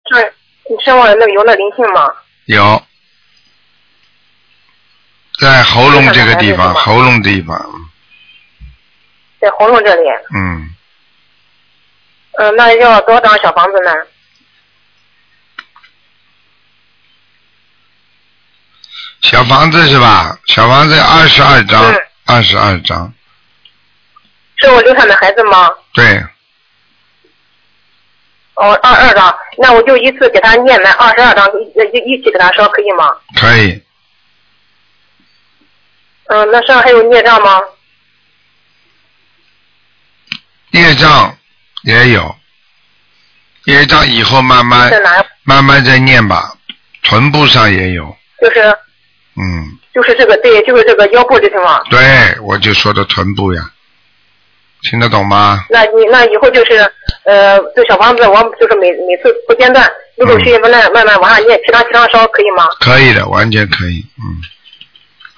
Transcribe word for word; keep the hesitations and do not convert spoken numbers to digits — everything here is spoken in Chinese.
上你身上那个有那灵性吗？ 有，在喉咙这个地方，喉咙地方。 在喉咙这里。 嗯。 嗯、呃，那要多少张小房子呢？ 小房子是吧？小房子二十二张，二十二张。 是我流产的孩子吗？ 对。 哦，二二张，那我就一次给他念满二十二张，一一起给他烧，可以吗？ 可以。 嗯，那身上还有孽障吗？ 孽障也有，孽障以后慢慢慢慢再念吧，臀部上也有。 就是。 嗯。 就是这个，对，就是这个腰部这地方。 对，我就说的臀部呀。听得懂吗？ 那你那以后就是呃，这小房子我就是每每次不间断，陆陆续续慢慢慢慢往上念，其他其他烧可以吗？ 可以的，完全可以，嗯。